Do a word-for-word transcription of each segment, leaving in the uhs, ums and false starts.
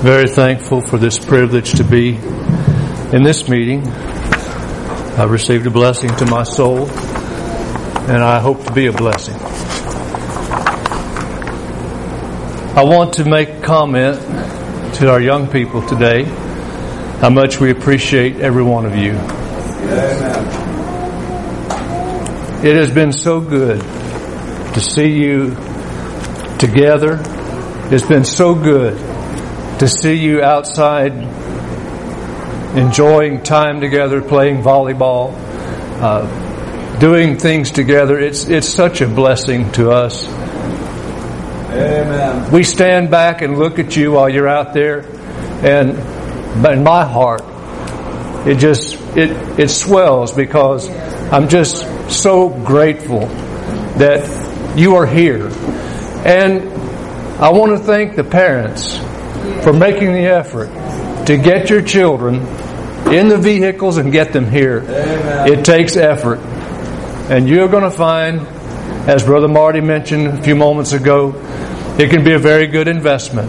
Very thankful for this privilege to be in this meeting. I've received a blessing to my soul, and I hope to be a blessing. I want to make comment to our young people today how much we appreciate every one of you. It has been so good to see you together. It's been so good to see you outside enjoying time together, playing volleyball, uh, doing things together. It's it's such a blessing to us. Amen. We stand back and look at you while you're out there, and in my heart, it just it it swells because I'm just so grateful that you are here. And I want to thank the parents for making the effort to get your children in the vehicles and get them here. Amen. It takes effort. And you're going to find, as Brother Marty mentioned a few moments ago, it can be a very good investment.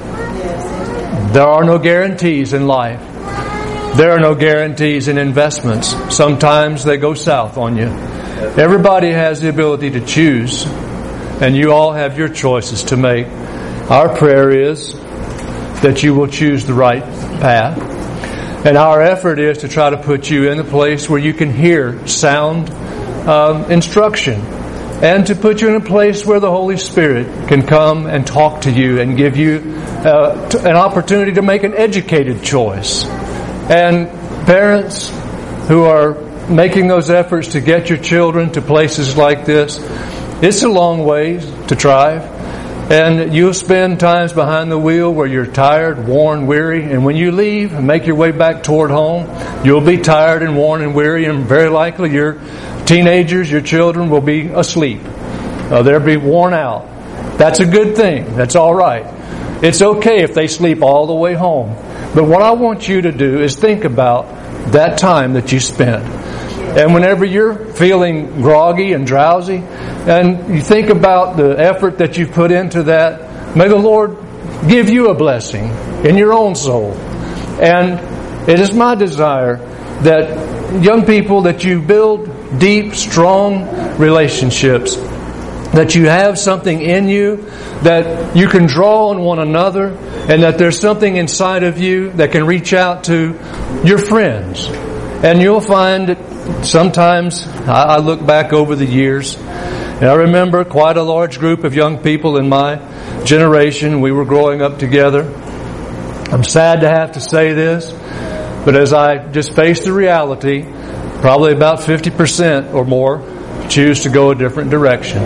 There are no guarantees in life. There are no guarantees in investments. Sometimes they go south on you. Everybody has the ability to choose, and you all have your choices to make. Our prayer is that you will choose the right path. And our effort is to try to put you in a place where you can hear sound um, instruction, and to put you in a place where the Holy Spirit can come and talk to you and give you uh, t- an opportunity to make an educated choice. And parents who are making those efforts to get your children to places like this, it's a long ways to drive. And you'll spend times behind the wheel where you're tired, worn, weary. And when you leave and make your way back toward home, you'll be tired and worn and weary. And very likely your teenagers, your children will be asleep. Uh, they'll be worn out. That's a good thing. That's all right. It's okay if they sleep all the way home. But what I want you to do is think about that time that you spent. And whenever you're feeling groggy and drowsy, and you think about the effort that you've put into that, may the Lord give you a blessing in your own soul. And it is my desire that young people, that you build deep, strong relationships, that you have something in you that you can draw on one another, and that there's something inside of you that can reach out to your friends. And you'll find that sometimes I look back over the years, and I remember quite a large group of young people in my generation. We were growing up together. I'm sad to have to say this, but as I just face the reality, probably about fifty percent or more choose to go a different direction.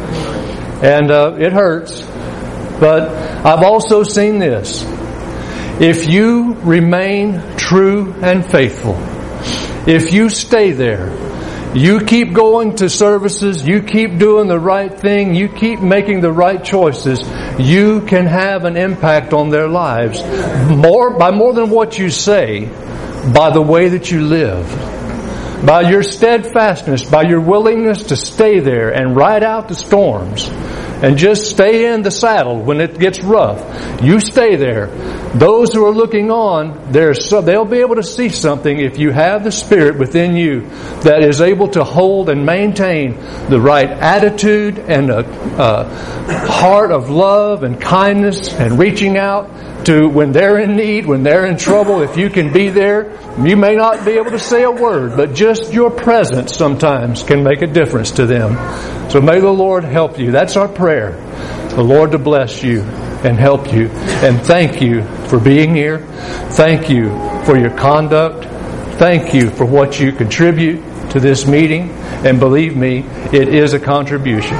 And uh, it hurts, but I've also seen this. If you remain true and faithful, if you stay there, you keep going to services, you keep doing the right thing, you keep making the right choices, you can have an impact on their lives more by more than what you say, by the way that you live. By your steadfastness, by your willingness to stay there and ride out the storms, and just stay in the saddle when it gets rough. You stay there. Those who are looking on, so, they'll be able to see something if you have the Spirit within you that is able to hold and maintain the right attitude and a, a heart of love and kindness and reaching out to when they're in need, when they're in trouble. If you can be there, you may not be able to say a word, but just your presence sometimes can make a difference to them. So may the Lord help you. That's our prayer. The Lord to bless you and help you. And thank you for being here. Thank you for your conduct. Thank you for what you contribute to this meeting. And believe me, it is a contribution.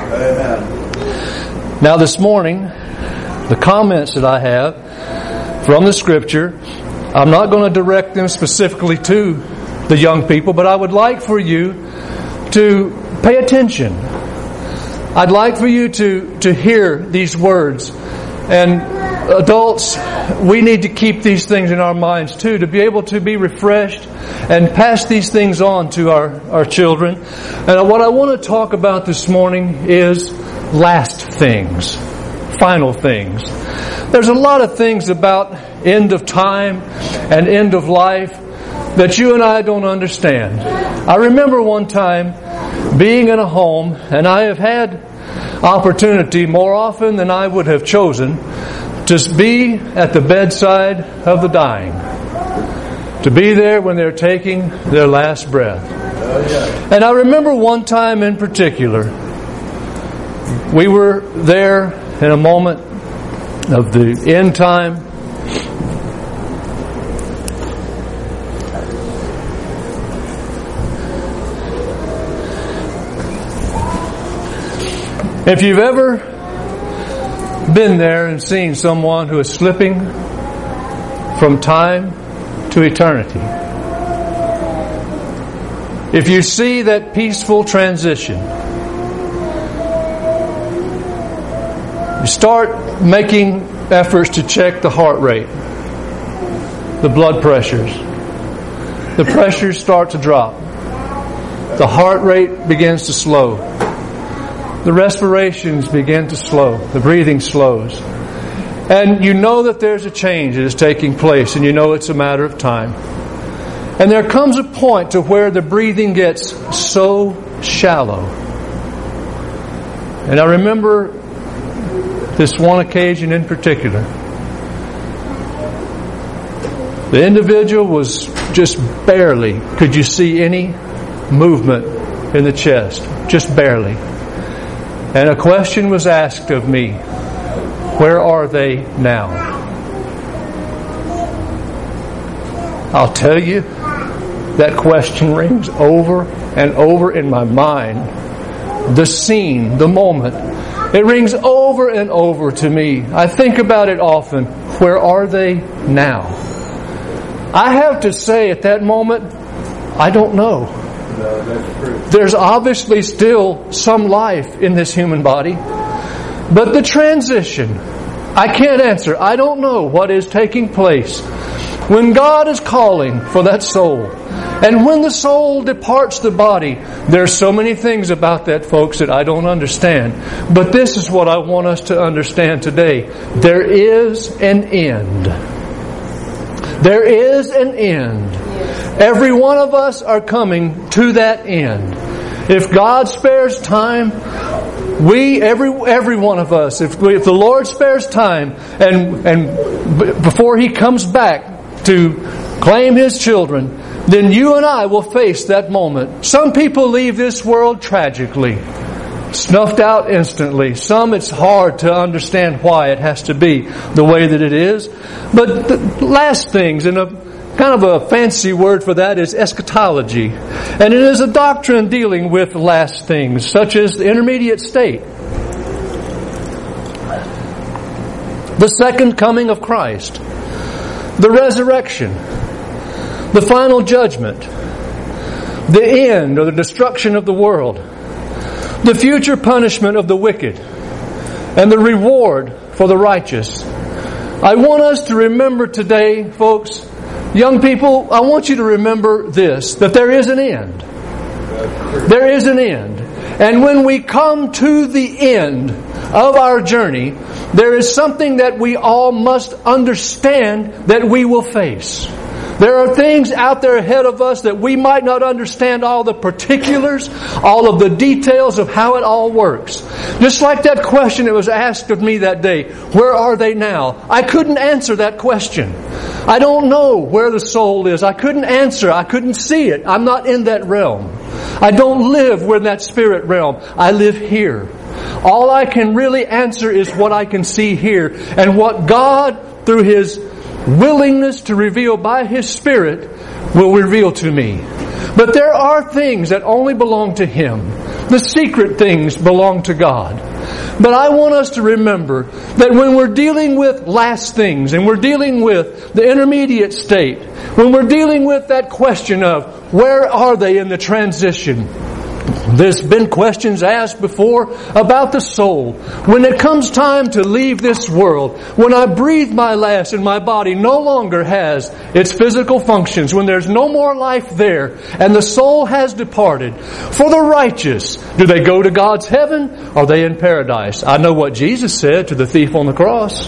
Amen. Now this morning, the comments that I have from the Scripture, I'm not going to direct them specifically to the young people, but I would like for you to pay attention. I'd like for you to, to hear these words. And adults, we need to keep these things in our minds too, to be able to be refreshed and pass these things on to our, our children. And what I want to talk about this morning is last things. final things. There's a lot of things about end of time and end of life that you and I don't understand. I remember one time being in a home, and I have had opportunity more often than I would have chosen to be at the bedside of the dying, to be there when they're taking their last breath. And I remember one time in particular, we were there in a moment of the end time. If you've ever been there and seen someone who is slipping from time to eternity, if you see that peaceful transition, you start making efforts to check the heart rate, the blood pressures. The pressures start to drop. The heart rate begins to slow. The respirations begin to slow. The breathing slows. And you know that there's a change that is taking place, and you know it's a matter of time. And there comes a point to where the breathing gets so shallow. And I remember this one occasion in particular. The individual was just barely, could you see any movement in the chest? Just barely. And a question was asked of me, where are they now? I'll tell you, that question rings over and over in my mind. The scene, the moment, it rings over and over to me. I think about it often. Where are they now? I have to say at that moment, I don't know. No, that's true. There's obviously still some life in this human body. But the transition, I can't answer. I don't know what is taking place. When God is calling for that soul, and when the soul departs the body, there's so many things about that, folks, that I don't understand. But this is what I want us to understand today. There is an end. There is an end. Every one of us are coming to that end. If God spares time, we, every every one of us, if, we, if the Lord spares time, and and b- before He comes back to claim His children, then you and I will face that moment. Some people leave this world tragically, snuffed out instantly. Some, it's hard to understand why it has to be the way that it is. But the last things, in a kind of a fancy word for that, is eschatology. And it is a doctrine dealing with last things, such as the intermediate state. The second coming of Christ. The resurrection. The final judgment. The end or the destruction of the world. The future punishment of the wicked. And the reward for the righteous. I want us to remember today, folks, young people, I want you to remember this, that there is an end. There is an end. And when we come to the end of our journey, there is something that we all must understand that we will face. There are things out there ahead of us that we might not understand all the particulars, all of the details of how it all works. Just like that question that was asked of me that day, where are they now? I couldn't answer that question. I don't know where the soul is. I couldn't answer. I couldn't see it. I'm not in that realm. I don't live in that spirit realm. I live here. All I can really answer is what I can see here, and what God, through His willingness to reveal by His Spirit, will reveal to me. But there are things that only belong to Him. The secret things belong to God. But I want us to remember that when we're dealing with last things, and we're dealing with the intermediate state, when we're dealing with that question of where are they in the transition, There's been questions asked before about the soul. When it comes time to leave this world, when I breathe my last and my body no longer has its physical functions, when there's no more life there and the soul has departed, for the righteous, do they go to God's heaven or are they in paradise? I know what Jesus said to the thief on the cross.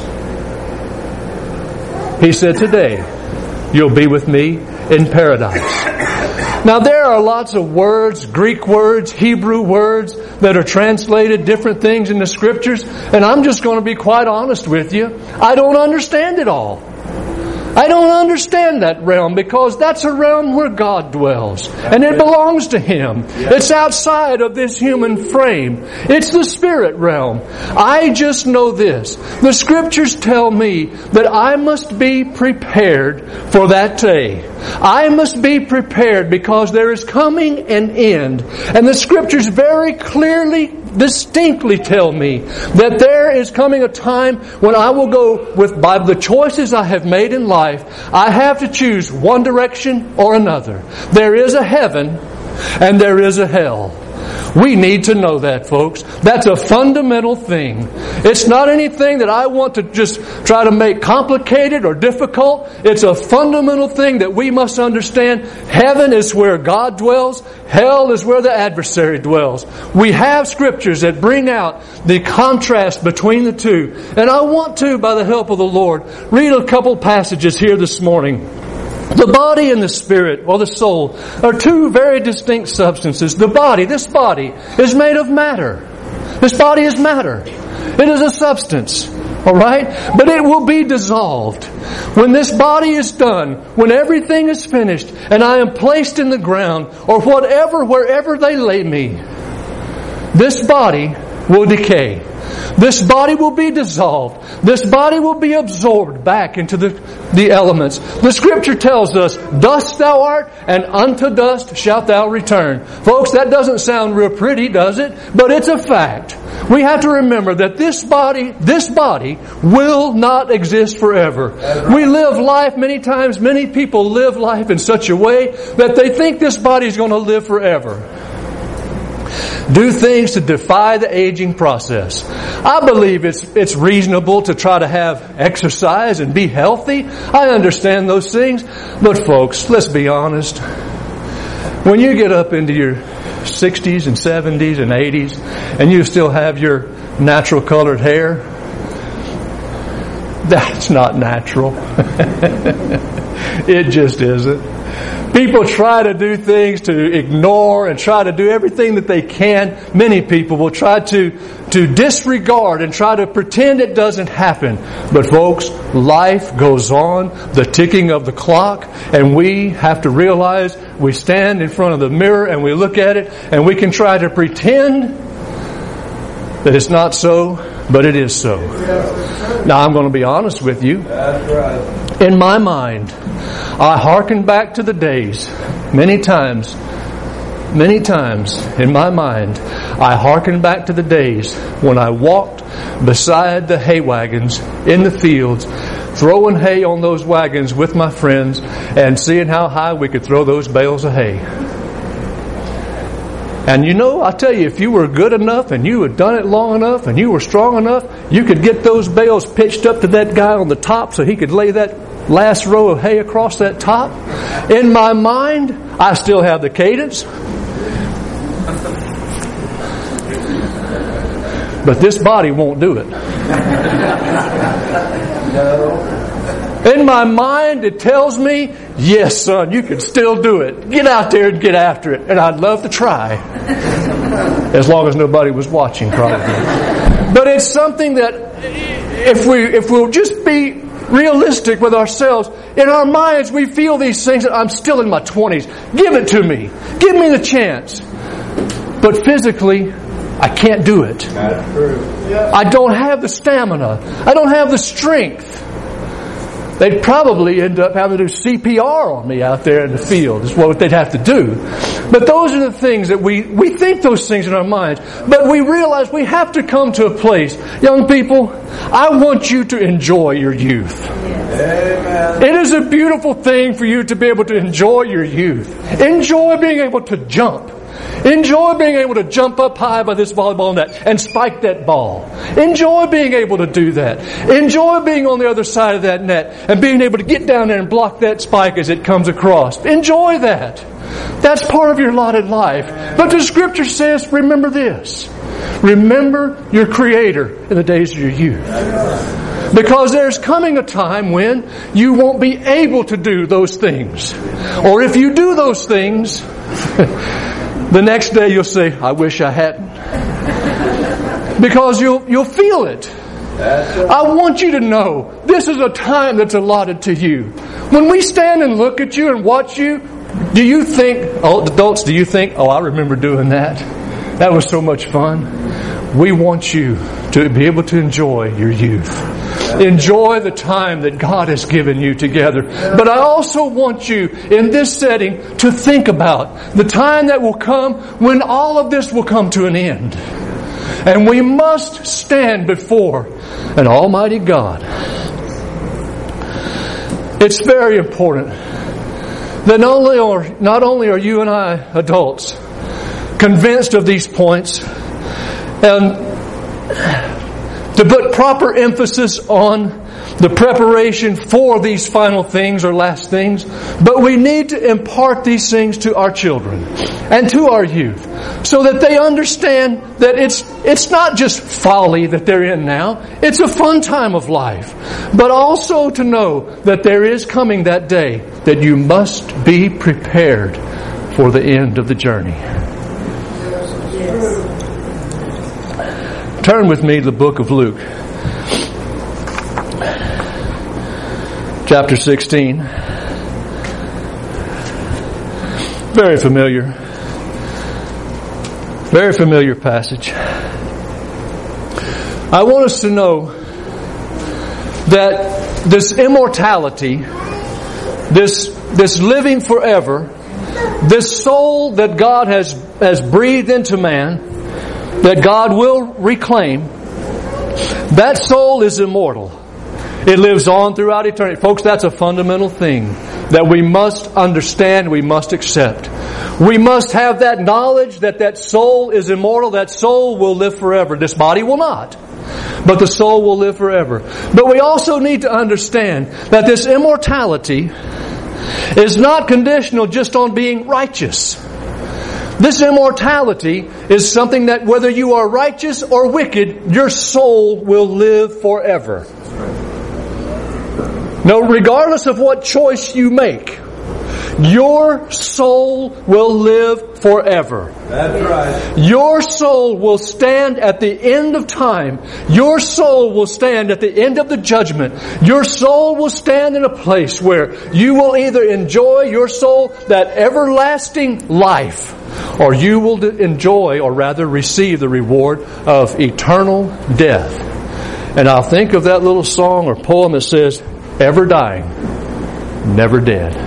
He said, today you'll be with me in paradise. Now there are lots of words, Greek words, Hebrew words that are translated different things in the Scriptures, and I'm just going to be quite honest with you. I don't understand it all. I don't understand that realm because that's a realm where God dwells. And it belongs to Him. It's outside of this human frame. It's the spirit realm. I just know this. The Scriptures tell me that I must be prepared for that day. I must be prepared because there is coming an end. And the Scriptures very clearly, distinctly tell me that there is coming a time when I will go with, by the choices I have made in life, I have to choose one direction or another. There is a heaven and there is a hell. We need to know that, folks. That's a fundamental thing. It's not anything that I want to just try to make complicated or difficult. It's a fundamental thing that we must understand. Heaven is where God dwells. Hell is where the adversary dwells. We have Scriptures that bring out the contrast between the two. And I want to, by the help of the Lord, read a couple passages here this morning. The body and the spirit, or the soul, are two very distinct substances. The body, this body, is made of matter. This body is matter. It is a substance. Alright? But it will be dissolved. When this body is done, when everything is finished, and I am placed in the ground, or whatever, wherever they lay me, this body will decay. This body will be dissolved. This body will be absorbed back into the, the elements. The Scripture tells us, dust thou art, and unto dust shalt thou return. Folks, that doesn't sound real pretty, does it? But it's a fact. We have to remember that this body, this body will not exist forever. We live life many times, many people live life in such a way that they think this body is going to live forever. Do things to defy the aging process. I believe it's it's reasonable to try to have exercise and be healthy. I understand those things. But folks, let's be honest. When you get up into your sixties and seventies and eighties and you still have your natural colored hair, that's not natural. It just isn't. People try to do things to ignore and try to do everything that they can. Many people will try to, to disregard and try to pretend it doesn't happen. But folks, life goes on, the ticking of the clock, and we have to realize we stand in front of the mirror and we look at it and we can try to pretend that it's not so, but it is so. Now I'm going to be honest with you. In my mind, I hearken back to the days, many times, many times in my mind, I hearken back to the days when I walked beside the hay wagons in the fields, throwing hay on those wagons with my friends and seeing how high we could throw those bales of hay. And you know, I tell you, if you were good enough and you had done it long enough and you were strong enough, you could get those bales pitched up to that guy on the top so he could lay that last row of hay across that top. In my mind, I still have the cadence. But this body won't do it. In my mind, it tells me, yes, son, you can still do it. Get out there and get after it. And I'd love to try. As long as nobody was watching, probably. But it's something that if we if we'll just be realistic with ourselves, in our minds we feel these things that I'm still in my twenties. Give it to me. Give me the chance. But physically, I can't do it. I don't have the stamina. I don't have the strength. They'd probably end up having to do C P R on me out there in the field. Is what they'd have to do. But those are the things that we, we think those things in our minds. But we realize we have to come to a place. Young people, I want you to enjoy your youth. Amen. It is a beautiful thing for you to be able to enjoy your youth. Enjoy being able to jump. Enjoy being able to jump up high by this volleyball net and spike that ball. Enjoy being able to do that. Enjoy being on the other side of that net and being able to get down there and block that spike as it comes across. Enjoy that. That's part of your lot in life. But the Scripture says, remember this. Remember your Creator in the days of your youth. Because there's coming a time when you won't be able to do those things. Or if you do those things, the next day you'll say, I wish I hadn't. Because you'll you'll feel it. I want you to know this is a time that's allotted to you. When we stand and look at you and watch you, do you think, oh, adults, do you think, oh, I remember doing that? That was so much fun. We want you to be able to enjoy your youth. Enjoy the time that God has given you together. But I also want you in this setting to think about the time that will come when all of this will come to an end. And we must stand before an Almighty God. It's very important that not only are, not only are you and I adults convinced of these points and to put proper emphasis on the preparation for these final things or last things, but we need to impart these things to our children and to our youth so that they understand that it's it's not just folly that they're in now. It's a fun time of life. But also to know that there is coming that day that you must be prepared for the end of the journey. Turn with me to the book of Luke, chapter sixteen. Very familiar. Very familiar passage. I want us to know that this immortality, this, this living forever, this soul that God has, has breathed into man, that God will reclaim, that soul is immortal. It lives on throughout eternity. Folks, that's a fundamental thing that we must understand, we must accept. We must have that knowledge that that soul is immortal, that soul will live forever. This body will not, but the soul will live forever. But we also need to understand that this immortality is not conditional just on being righteous. This immortality is something that whether you are righteous or wicked, your soul will live forever. No, regardless of what choice you make, your soul will live forever. That's right. Your soul will stand at the end of time. Your soul will stand at the end of the judgment. Your soul will stand in a place where you will either enjoy your soul that everlasting life, or you will enjoy, or rather receive the reward of eternal death. And I'll think of that little song or poem that says, ever dying, never dead.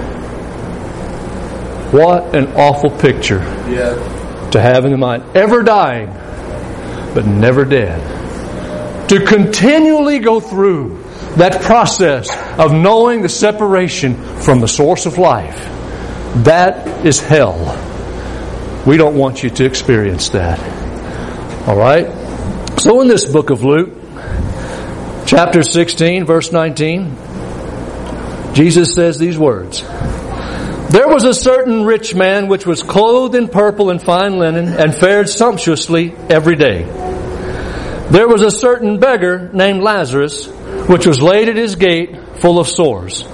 What an awful picture Yes. to have in the mind. Ever dying, but never dead. To continually go through that process of knowing the separation from the source of life. That is hell. We don't want you to experience that. All right? So in this book of Luke, chapter sixteen, verse nineteen, Jesus says these words. There was a certain rich man which was clothed in purple and fine linen and fared sumptuously every day. There was a certain beggar named Lazarus which was laid at his gate full of sores.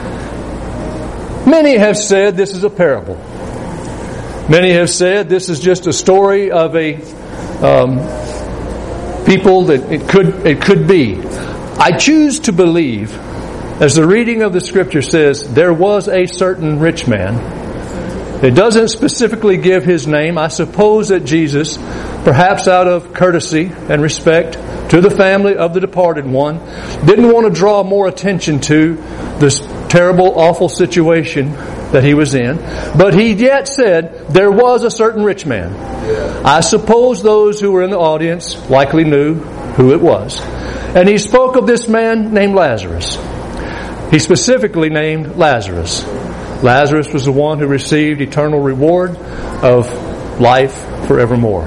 Many have said this is a parable. Many have said this is just a story of a um, people that it could it could be. I choose to believe, as the reading of the Scripture says, there was a certain rich man. It doesn't specifically give his name. I suppose that Jesus, perhaps out of courtesy and respect to the family of the departed one, didn't want to draw more attention to this terrible, awful situation that he was in. But he yet said, there was a certain rich man. I suppose those who were in the audience likely knew who it was. And he spoke of this man named Lazarus. He specifically named Lazarus. Lazarus was the one who received eternal reward of life forevermore.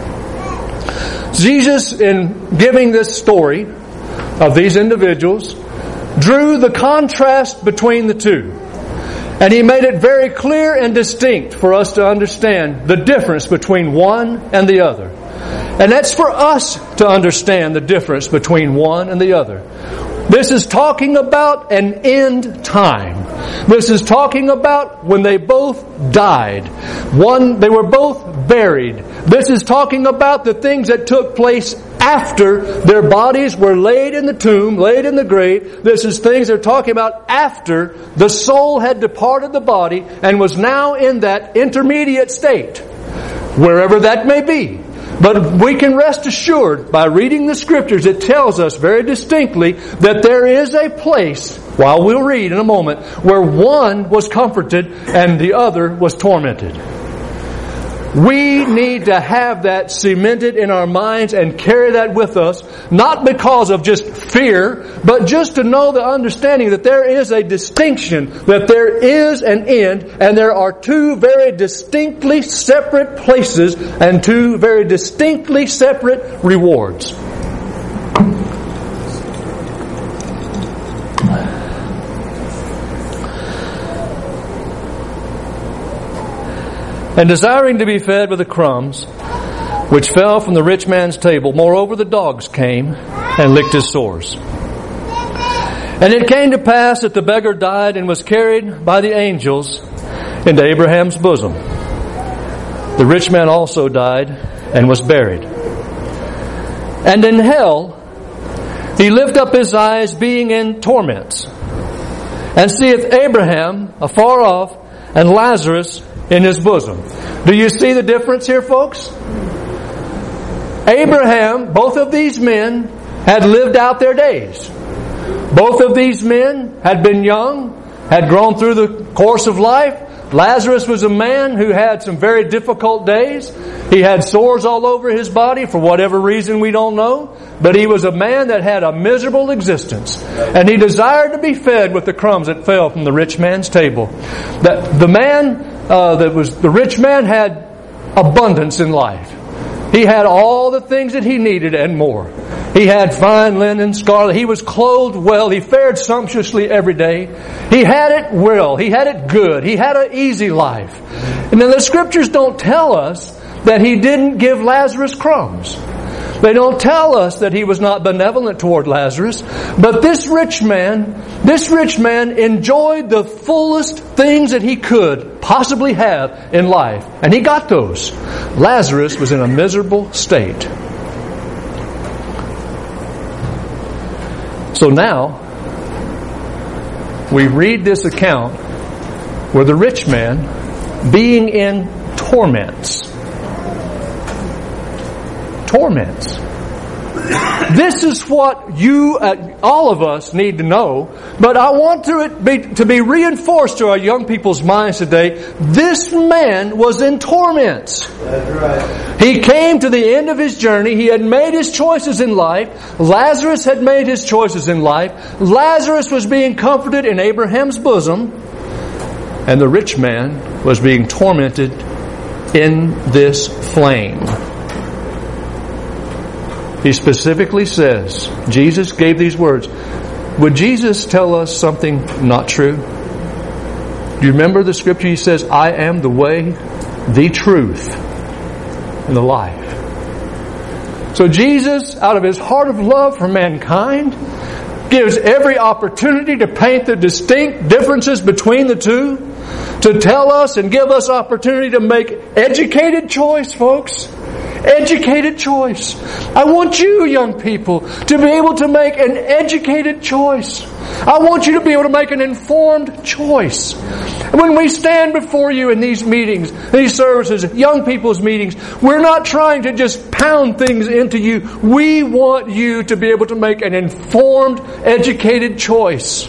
Jesus, in giving this story of these individuals, drew the contrast between the two. And He made it very clear and distinct for us to understand the difference between one and the other. And that's for us to understand the difference between one and the other. This is talking about an end time. This is talking about when they both died. One, they were both buried. This is talking about the things that took place after their bodies were laid in the tomb, laid in the grave. This is things they're talking about after the soul had departed the body and was now in that intermediate state, wherever that may be. But we can rest assured by reading the Scriptures, it tells us very distinctly that there is a place, while we'll read in a moment, where one was comforted and the other was tormented. We need to have that cemented in our minds and carry that with us, not because of just fear, but just to know the understanding that there is a distinction, that there is an end, and there are two very distinctly separate places and two very distinctly separate rewards. And desiring to be fed with the crumbs which fell from the rich man's table, moreover the dogs came and licked his sores. And it came to pass that the beggar died and was carried by the angels into Abraham's bosom. The rich man also died and was buried. And in hell he lift up his eyes, being in torments, and seeth Abraham afar off, and Lazarus in his bosom. Do you see the difference here, folks? Abraham, both of these men had lived out their days. Both of these men had been young, had grown through the course of life. Lazarus was a man who had some very difficult days. He had sores all over his body for whatever reason we don't know. But he was a man that had a miserable existence. And he desired to be fed with the crumbs that fell from the rich man's table. That the man uh, that was the rich man had abundance in life. He had all the things that he needed and more. He had fine linen, scarlet. He was clothed well. He fared sumptuously every day. He had it well. He had it good. He had an easy life. And then the Scriptures don't tell us that He didn't give Lazarus crumbs. They don't tell us that He was not benevolent toward Lazarus. But this rich man, this rich man enjoyed the fullest things that he could possibly have in life. And he got those. Lazarus was in a miserable state. So now, we read this account where the rich man, being in torments, torments. This is what you, uh, all of us, need to know. But I want to it be, to be reinforced to our young people's minds today. This man was in torments. That's right. He came to the end of his journey. He had made his choices in life. Lazarus had made his choices in life. Lazarus was being comforted in Abraham's bosom. And the rich man was being tormented in this flame. He specifically says, Jesus gave these words. Would Jesus tell us something not true? Do you remember the Scripture? He says, I am the way, the truth, and the life. So Jesus, out of His heart of love for mankind, gives every opportunity to paint the distinct differences between the two, to tell us and give us opportunity to make educated choice, folks. Educated choice. I want you, young people, to be able to make an educated choice. I want you to be able to make an informed choice. When we stand before you in these meetings, these services, young people's meetings, we're not trying to just pound things into you. We want you to be able to make an informed, educated choice.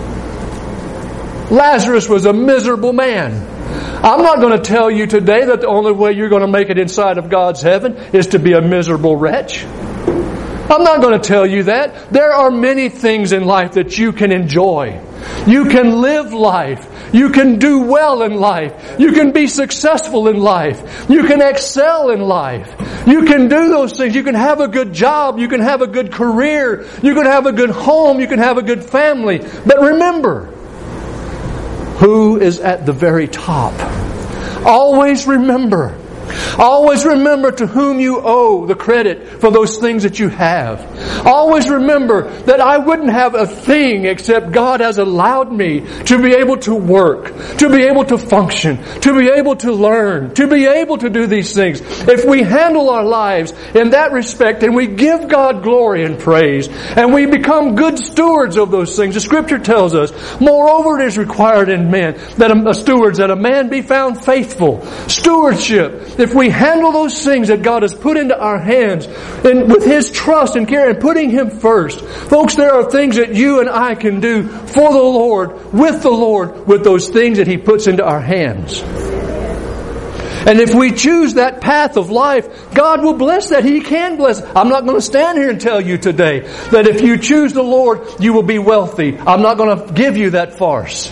Lazarus was a miserable man. I'm not going to tell you today that the only way you're going to make it inside of God's heaven is to be a miserable wretch. I'm not going to tell you that. There are many things in life that you can enjoy. You can live life. You can do well in life. You can be successful in life. You can excel in life. You can do those things. You can have a good job. You can have a good career. You can have a good home. You can have a good family. But remember, who is at the very top? Always remember. Always remember to whom you owe the credit for those things that you have. Always remember that I wouldn't have a thing except God has allowed me to be able to work, to be able to function, to be able to learn, to be able to do these things. If we handle our lives in that respect and we give God glory and praise and we become good stewards of those things, the Scripture tells us, moreover it is required in men that a, a stewards that a man be found faithful. Stewardship. If we handle those things that God has put into our hands and with His trust and care and putting Him first, folks, there are things that you and I can do for the Lord, with the Lord, with those things that He puts into our hands. And if we choose that path of life, God will bless that. He can bless. I'm not going to stand here and tell you today that if you choose the Lord, you will be wealthy. I'm not going to give you that farce.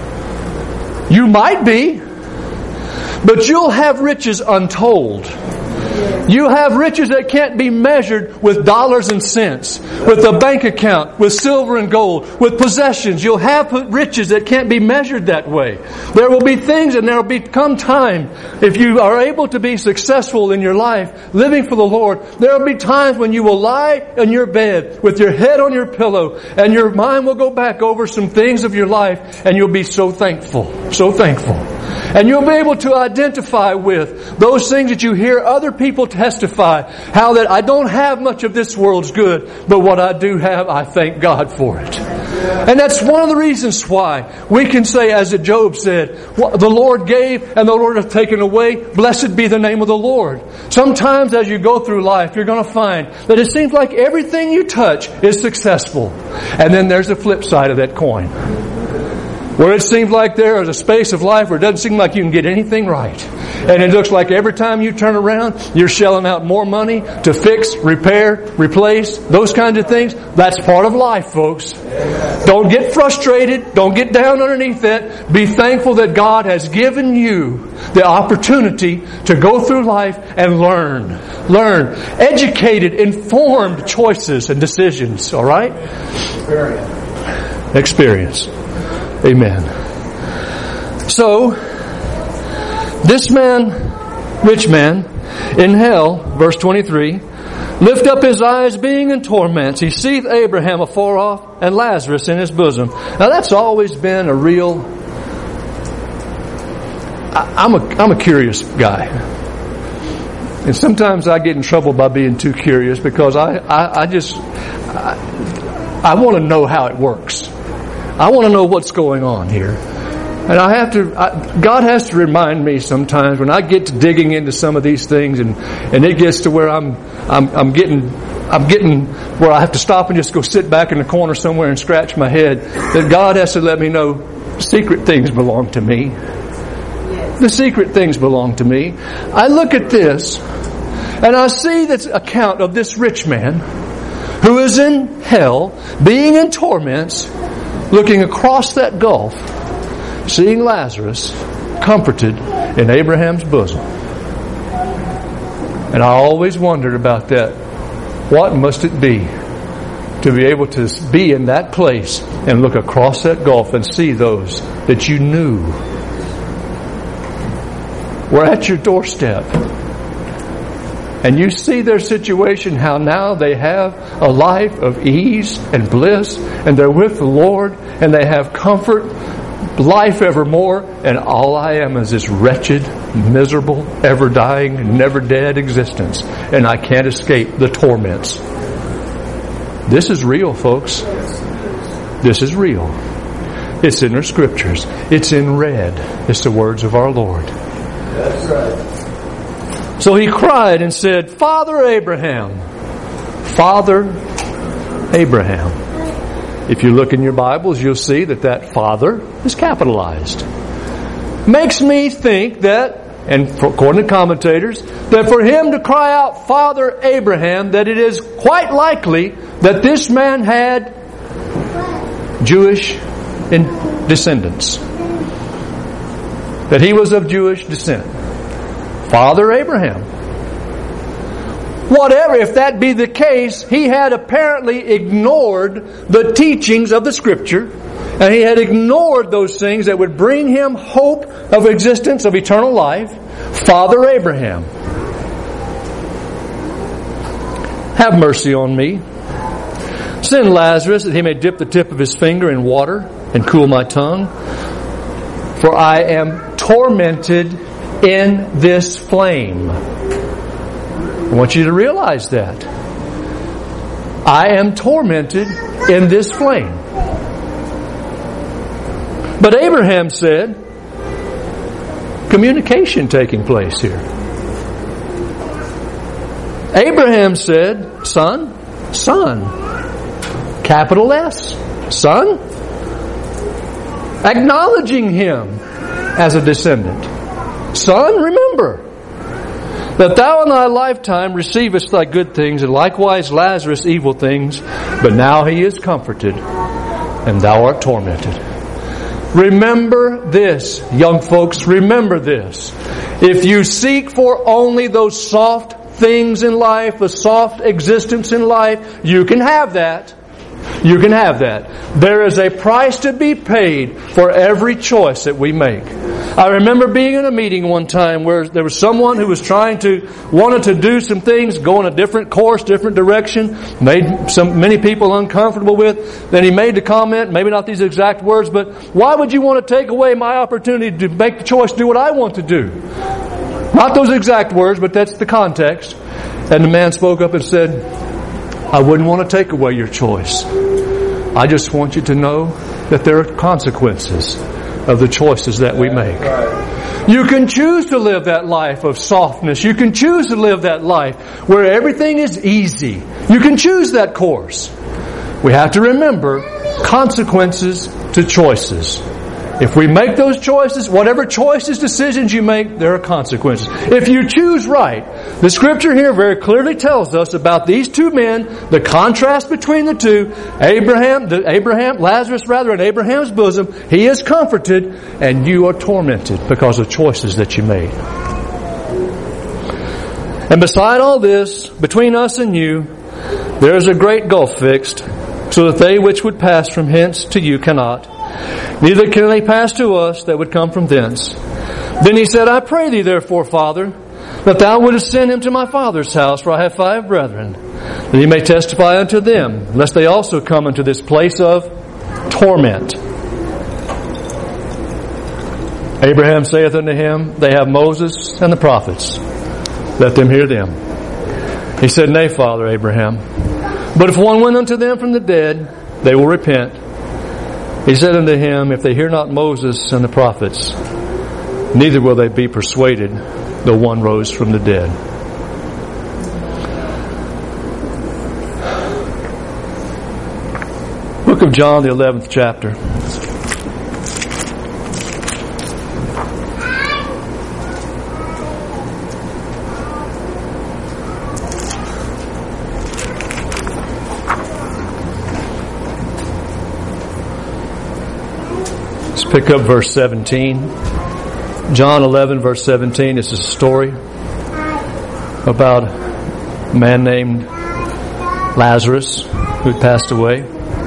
You might be. But you'll have riches untold. You have riches that can't be measured with dollars and cents, with a bank account, with silver and gold, with possessions. You'll have riches that can't be measured that way. There will be things and there will become time, if you are able to be successful in your life, living for the Lord, there will be times when you will lie in your bed with your head on your pillow and your mind will go back over some things of your life and you'll be so thankful, so thankful. And you'll be able to identify with those things that you hear other people testify, how that I don't have much of this world's good, but what I do have, I thank God for it. And that's one of the reasons why we can say, as Job said, the Lord gave and the Lord hath taken away. Blessed be the name of the Lord. Sometimes as you go through life, you're going to find that it seems like everything you touch is successful. And then there's the flip side of that coin, where it seems like there is a space of life where it doesn't seem like you can get anything right. And it looks like every time you turn around, you're shelling out more money to fix, repair, replace, those kinds of things. That's part of life, folks. Don't get frustrated. Don't get down underneath that. Be thankful that God has given you the opportunity to go through life and learn. Learn. Educated, informed choices and decisions. All right? Experience. Experience. Amen. So, this man, rich man, in hell, verse twenty-three, lift up his eyes being in torments. He seeth Abraham afar off and Lazarus in his bosom. Now that's always been a real... I, I'm a, I'm a curious guy. And sometimes I get in trouble by being too curious because I, I, I just... I, I want to know how it works. I want to know what's going on here. And I have to, I, God has to remind me sometimes when I get to digging into some of these things and, and it gets to where I'm, I'm, I'm getting, I'm getting where I have to stop and just go sit back in the corner somewhere and scratch my head, that God has to let me know secret things belong to me. The secret things belong to me. I look at this and I see this account of this rich man who is in hell, being in torments, looking across that gulf, seeing Lazarus comforted in Abraham's bosom. And I always wondered about that. What must it be to be able to be in that place and look across that gulf and see those that you knew were at your doorstep? And you see their situation, how now they have a life of ease and bliss, and they're with the Lord, and they have comfort, life evermore, and all I am is this wretched, miserable, ever-dying, never-dead existence, and I can't escape the torments. This is real, folks. This is real. It's in our Scriptures. It's in red. It's the words of our Lord. That's right. So he cried and said, Father Abraham, Father Abraham. If you look in your Bibles, you'll see that that Father is capitalized. Makes me think that and for, according to commentators, that for him to cry out, Father Abraham, that it is quite likely that this man had Jewish descendants. That he was of Jewish descent. Father Abraham. Whatever, if that be the case, he had apparently ignored the teachings of the Scripture, and he had ignored those things that would bring him hope of existence, of eternal life. Father Abraham, have mercy on me. Send Lazarus that he may dip the tip of his finger in water and cool my tongue. For I am tormented in this flame. I want you to realize that. I am tormented in this flame. But Abraham said, communication taking place here. Abraham said, son, son, capital S, son, acknowledging him as a descendant. Son, remember that thou in thy lifetime receivest thy good things, and likewise Lazarus evil things, but now he is comforted, and thou art tormented. Remember this, young folks, remember this. If you seek for only those soft things in life, a soft existence in life, you can have that. You can have that. There is a price to be paid for every choice that we make. I remember being in a meeting one time where there was someone who was trying to, wanted to do some things, go in a different course, different direction, made some many people uncomfortable with. Then he made the comment, maybe not these exact words, but why would you want to take away my opportunity to make the choice, do what I want to do? Not those exact words, but that's the context. And the man spoke up and said, I wouldn't want to take away your choice. I just want you to know that there are consequences of the choices that we make. You can choose to live that life of softness. You can choose to live that life where everything is easy. You can choose that course. We have to remember consequences to choices. If we make those choices, whatever choices, decisions you make, there are consequences. If you choose right, the Scripture here very clearly tells us about these two men, the contrast between the two, Abraham, the Abraham, Lazarus rather, in Abraham's bosom, he is comforted, and you are tormented because of choices that you made. And beside all this, between us and you, there is a great gulf fixed, so that they which would pass from hence to you cannot. Neither can they pass to us that would come from thence. Then he said, I pray thee therefore, Father, that thou wouldest send him to my father's house, for I have five brethren, that he may testify unto them, lest they also come into this place of torment. Abraham saith unto him, They have Moses and the prophets. Let them hear them. He said, Nay, Father Abraham, but if one went unto them from the dead, they will repent. He said unto him, If they hear not Moses and the prophets, neither will they be persuaded, though one rose from the dead. Book of John, the eleventh chapter. Pick up verse seventeen. John eleven, verse seventeen. It's a story about a man named Lazarus who had passed away.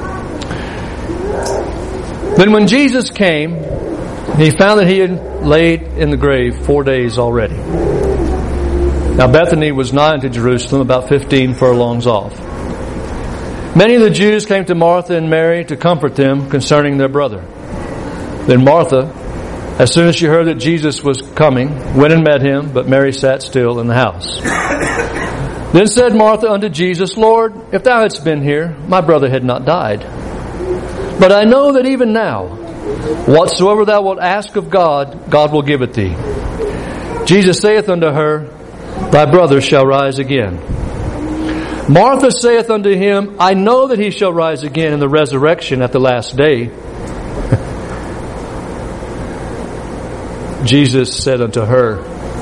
Then when Jesus came, he found that he had laid in the grave four days already. Now Bethany was nigh unto Jerusalem, about fifteen furlongs off. Many of the Jews came to Martha and Mary to comfort them concerning their brother. Then Martha, as soon as she heard that Jesus was coming, went and met him, but Mary sat still in the house. Then said Martha unto Jesus, Lord, if thou hadst been here, my brother had not died. But I know that even now, whatsoever thou wilt ask of God, God will give it thee. Jesus saith unto her, Thy brother shall rise again. Martha saith unto him, I know that he shall rise again in the resurrection at the last day. Jesus said unto her,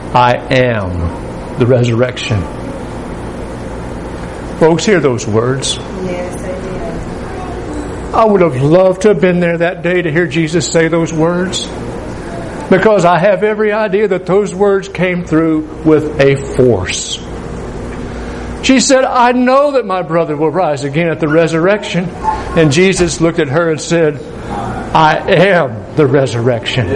I am the resurrection. Folks, hear those words. Yes, I did. I would have loved to have been there that day to hear Jesus say those words, because I have every idea that those words came through with a force. She said, I know that my brother will rise again at the resurrection. And Jesus looked at her and said, I am the resurrection.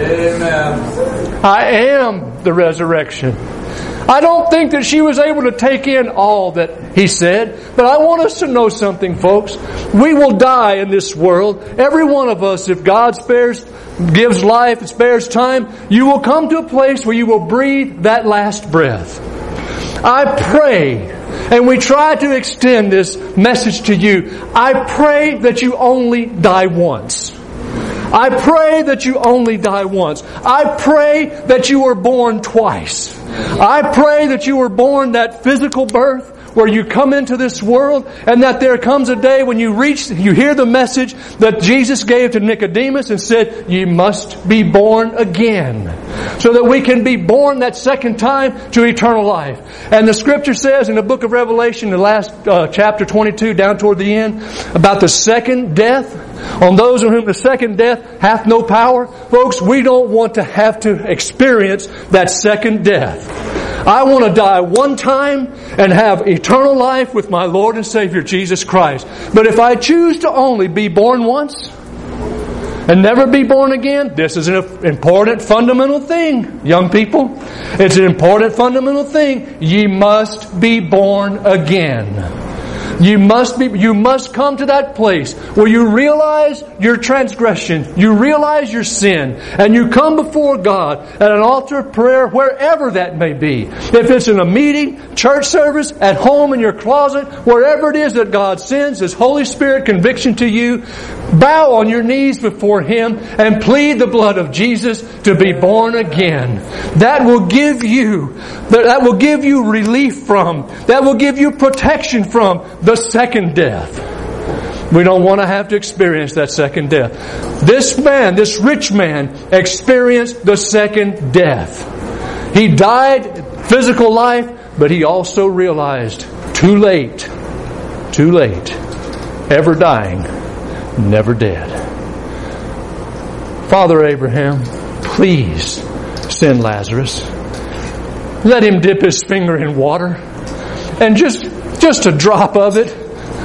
Amen. I am the resurrection. I don't think that she was able to take in all that He said, but I want us to know something, folks. We will die in this world. Every one of us, if God spares, gives life and spares time, you will come to a place where you will breathe that last breath. I pray, and we try to extend this message to you, I pray that you only die once. I pray that you only die once. I pray that you were born twice. I pray that you were born that physical birth where you come into this world, and that there comes a day when you reach, you hear the message that Jesus gave to Nicodemus and said, you must be born again, so that we can be born that second time to eternal life. And the Scripture says in the book of Revelation, the last uh, chapter twenty-two, down toward the end, about the second death. On those on whom the second death hath no power. Folks, we don't want to have to experience that second death. I want to die one time and have eternal life with my Lord and Savior Jesus Christ. But if I choose to only be born once and never be born again, this is an important fundamental thing, young people. It's an important fundamental thing. Ye must be born again. You must be, you must come to that place where you realize your transgression, you realize your sin, and you come before God at an altar of prayer, wherever that may be. If it's in a meeting, church service, at home, in your closet, wherever it is that God sends His Holy Spirit conviction to you, bow on your knees before Him and plead the blood of Jesus to be born again. That will give you, that will give you relief from, that will give you protection from the second death. We don't want to have to experience that second death. This man, this rich man, experienced the second death. He died physical life, but he also realized, too late, too late, ever dying, never dead. Father Abraham, please send Lazarus. Let him dip his finger in water, and just Just a drop of it.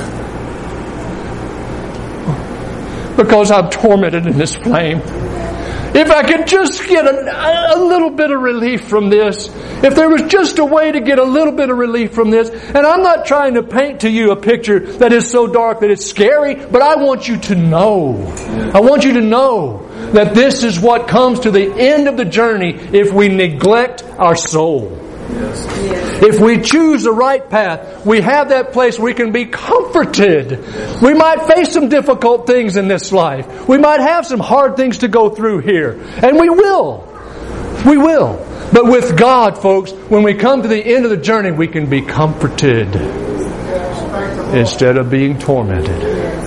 Because I'm tormented in this flame. If I could just get a, a little bit of relief from this. If there was just a way to get a little bit of relief from this. And I'm not trying to paint to you a picture that is so dark that it's scary. But I want you to know. I want you to know that this is what comes to the end of the journey if we neglect our soul. Yes. If we choose the right path, we have that place where we can be comforted. We might face some difficult things in this life. We might have some hard things to go through here. And we will. We will. But with God, folks, when we come to the end of the journey, we can be comforted instead of being tormented.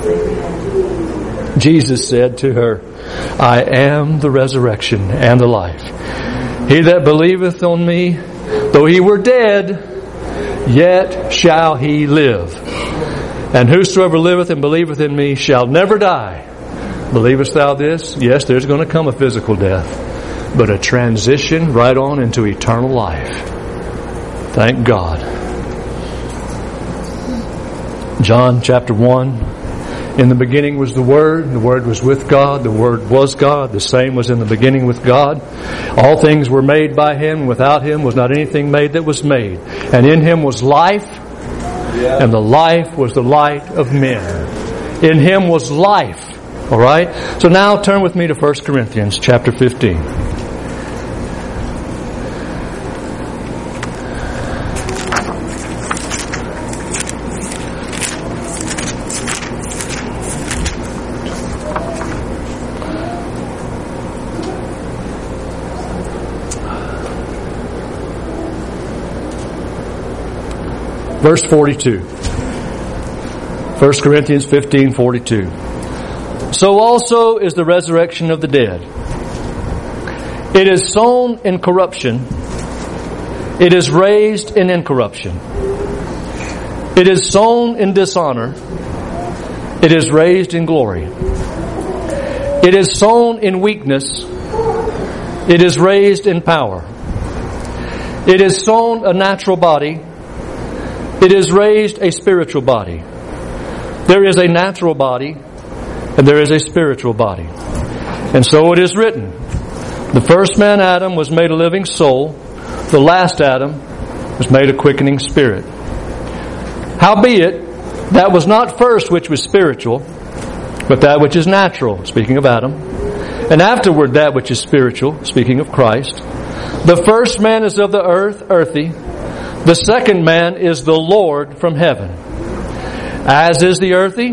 Jesus said to her, I am the resurrection and the life. He that believeth on me, though he were dead, yet shall he live. And whosoever liveth and believeth in me shall never die. Believest thou this? Yes, there's going to come a physical death, but a transition right on into eternal life. Thank God. John chapter one. In the beginning was the Word, and the Word was with God, the Word was God, the same was in the beginning with God. All things were made by Him, without Him was not anything made that was made. And in Him was life, and the life was the light of men. In Him was life. Alright? So now turn with me to First Corinthians chapter fifteen. Verse forty-two. First Corinthians fifteen forty-two. So also is the resurrection of the dead. It is sown in corruption, It is raised in incorruption. It is sown in dishonor. It is raised in glory. It is sown in weakness. It is raised in power. It is sown a natural body. It is raised a spiritual body. There is a natural body and there is a spiritual body. And so it is written, the first man, Adam, was made a living soul. The last Adam was made a quickening spirit. Howbeit, that was not first which was spiritual, but that which is natural, speaking of Adam. And afterward that which is spiritual, speaking of Christ. The first man is of the earth, earthy. The second man is the Lord from heaven. As is the earthy,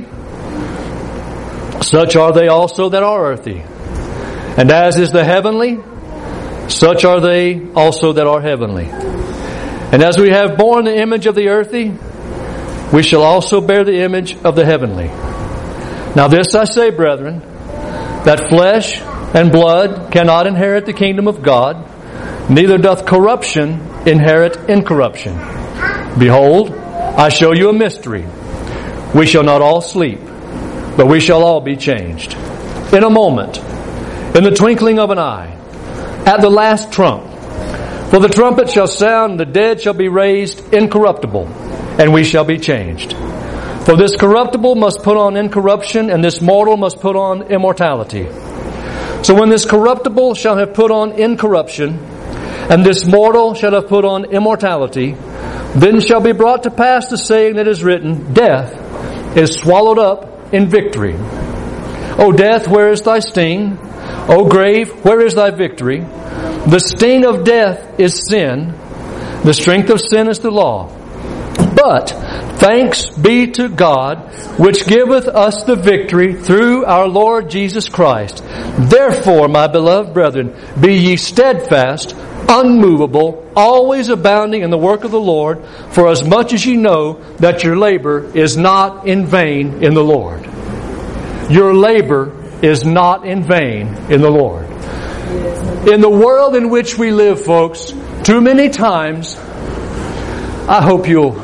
such are they also that are earthy. And as is the heavenly, such are they also that are heavenly. And as we have borne the image of the earthy, we shall also bear the image of the heavenly. Now this I say, brethren, that flesh and blood cannot inherit the kingdom of God, neither doth corruption inherit incorruption. Behold, I show you a mystery. We shall not all sleep, but we shall all be changed. In a moment, in the twinkling of an eye, at the last trump. For the trumpet shall sound, and the dead shall be raised incorruptible, and we shall be changed. For this corruptible must put on incorruption, and this mortal must put on immortality. So when this corruptible shall have put on incorruption, and this mortal shall have put on immortality, then shall be brought to pass the saying that is written, Death is swallowed up in victory. O death, where is thy sting? O grave, where is thy victory? The sting of death is sin. The strength of sin is the law. But thanks be to God, which giveth us the victory through our Lord Jesus Christ. Therefore, my beloved brethren, be ye steadfast, unmovable, always abounding in the work of the Lord, for as much as ye know that your labor is not in vain in the Lord. Your labor is not in vain in the Lord. In the world in which we live, folks, too many times, I hope you'll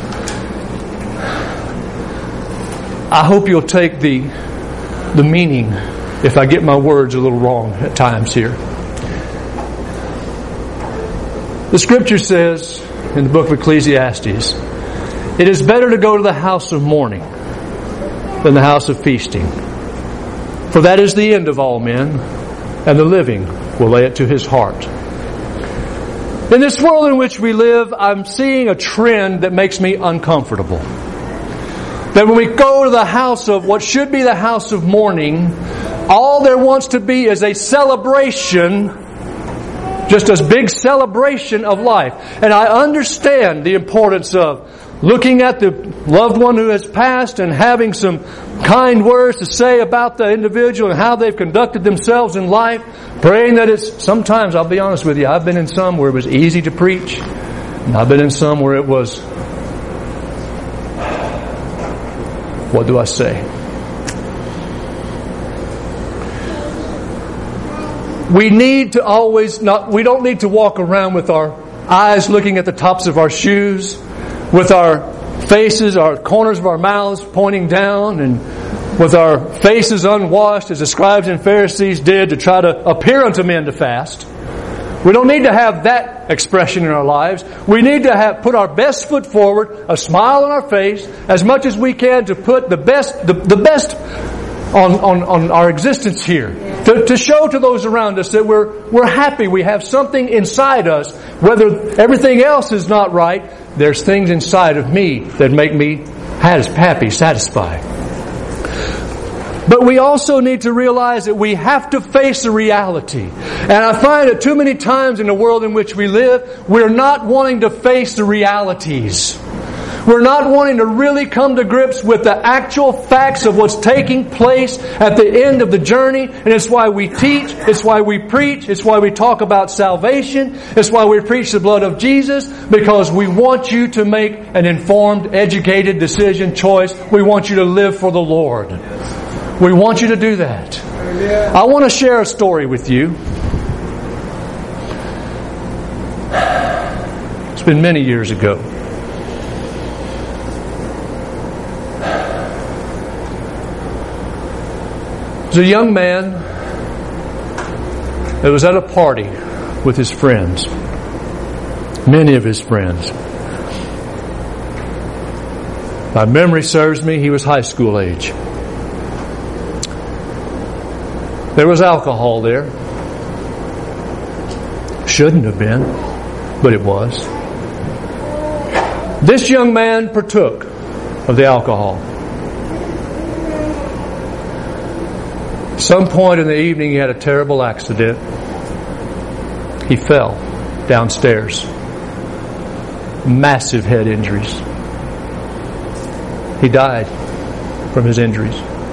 I hope you'll take the the meaning, if I get my words a little wrong at times here. The Scripture says in the book of Ecclesiastes, it is better to go to the house of mourning than the house of feasting. For that is the end of all men, and the living will lay it to his heart. In this world in which we live, I'm seeing a trend that makes me uncomfortable. That when we go to the house of what should be the house of mourning, all there wants to be is a celebration, just a big celebration of life. And I understand the importance of looking at the loved one who has passed and having some kind words to say about the individual and how they've conducted themselves in life. Praying that it's, sometimes, I'll be honest with you, I've been in some where it was easy to preach. And I've been in some where it was, what do I say? We need to always not, we don't need to walk around with our eyes looking at the tops of our shoes, with our faces, our corners of our mouths pointing down, and with our faces unwashed as the scribes and Pharisees did to try to appear unto men to fast. We don't need to have that expression in our lives. We need to have put our best foot forward, a smile on our face, as much as we can to put the best, the, the best on, on, on our existence here. To, to show to those around us that we're, we're happy. We have something inside us. Whether everything else is not right, there's things inside of me that make me happy, satisfied. But we also need to realize that we have to face the reality. And I find that too many times in the world in which we live, we're not wanting to face the realities. We're not wanting to really come to grips with the actual facts of what's taking place at the end of the journey. And it's why we teach, it's why we preach, it's why we talk about salvation, it's why we preach the blood of Jesus, because we want you to make an informed, educated decision, choice. We want you to live for the Lord. We want you to do that. I want to share a story with you. been many years ago. There's a young man that was at a party with his friends, many of his friends. My memory serves me, he was high school age. There was alcohol there. Shouldn't have been, but it was. This young man partook of the alcohol. At some point in the evening, he had a terrible accident. He fell downstairs. Massive head injuries. He died from his injuries.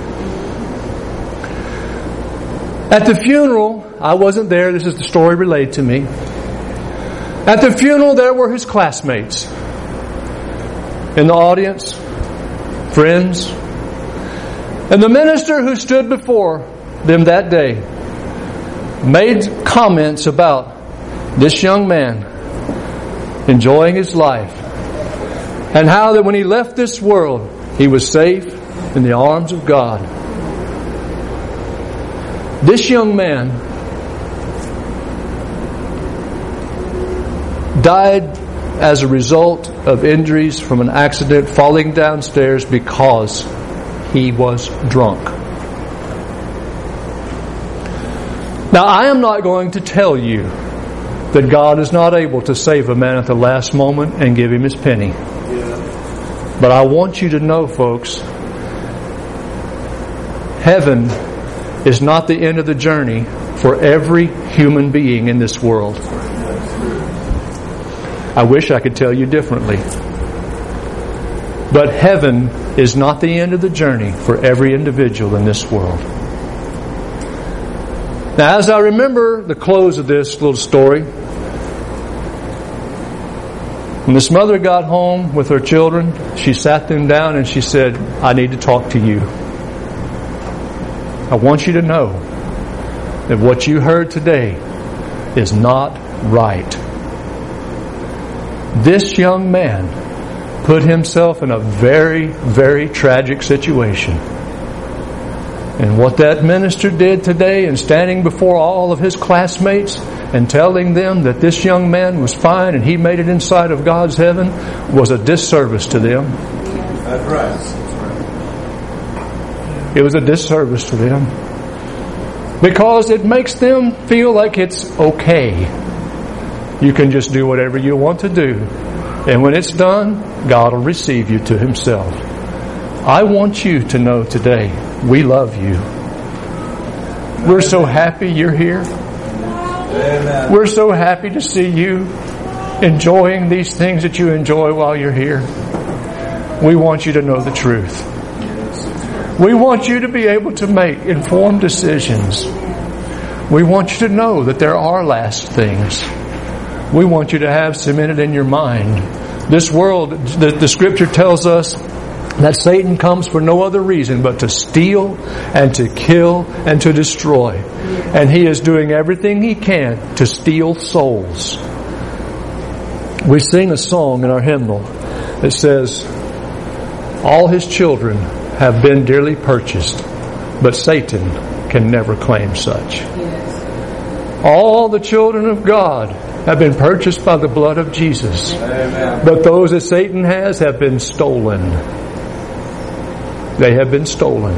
At the funeral, I wasn't there. This is the story relayed to me. At the funeral, there were his classmates. In the audience, friends. And the minister who stood before them that day made comments about this young man enjoying his life, and how that when he left this world, he was safe in the arms of God. This young man died as a result of injuries from an accident falling downstairs because he was drunk. Now, I am not going to tell you that God is not able to save a man at the last moment and give him his penny. But I want you to know, folks, heaven is not the end of the journey for every human being in this world. I wish I could tell you differently. But heaven is not the end of the journey for every individual in this world. Now, as I remember the close of this little story, when this mother got home with her children, she sat them down and she said, I need to talk to you. I want you to know that what you heard today is not right. This young man put himself in a very, very tragic situation. And what that minister did today in standing before all of his classmates and telling them that this young man was fine and he made it inside of God's heaven was a disservice to them. That's right. It was a disservice to them. Because it makes them feel like it's okay. You can just do whatever you want to do. And when it's done, God will receive you to Himself. I want you to know today, we love you. We're so happy you're here. Amen. We're so happy to see you enjoying these things that you enjoy while you're here. We want you to know the truth. We want you to be able to make informed decisions. We want you to know that there are last things. We want you to have cemented in your mind. This world, the, the Scripture tells us that Satan comes for no other reason but to steal and to kill and to destroy. And he is doing everything he can to steal souls. We sing a song in our hymnal that says, all his children have been dearly purchased, but Satan can never claim such. All the children of God have been purchased by the blood of Jesus. Amen. But those that Satan has have been stolen. They have been stolen.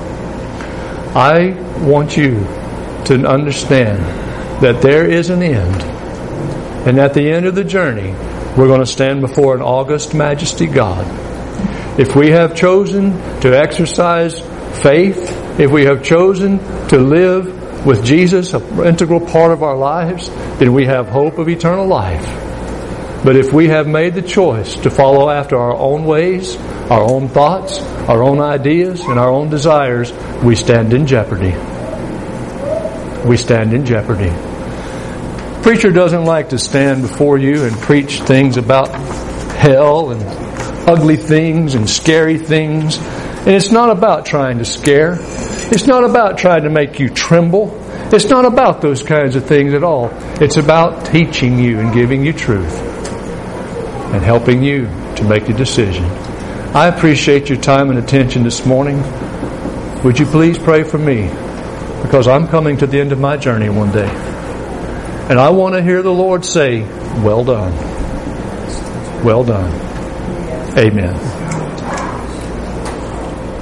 I want you to understand that there is an end. And at the end of the journey, we're going to stand before an august majesty God. If we have chosen to exercise faith, if we have chosen to live with Jesus, an integral part of our lives, then we have hope of eternal life. But if we have made the choice to follow after our own ways, our own thoughts, our own ideas, and our own desires, we stand in jeopardy. We stand in jeopardy. Preacher doesn't like to stand before you and preach things about hell and ugly things and scary things. And it's not about trying to scare. It's not about trying to make you tremble. It's not about those kinds of things at all. It's about teaching you and giving you truth. and helping you to make a decision. I appreciate your time and attention this morning. Would you please pray for me? Because I'm coming to the end of my journey one day. And I want to hear the Lord say, well done. Well done. Amen.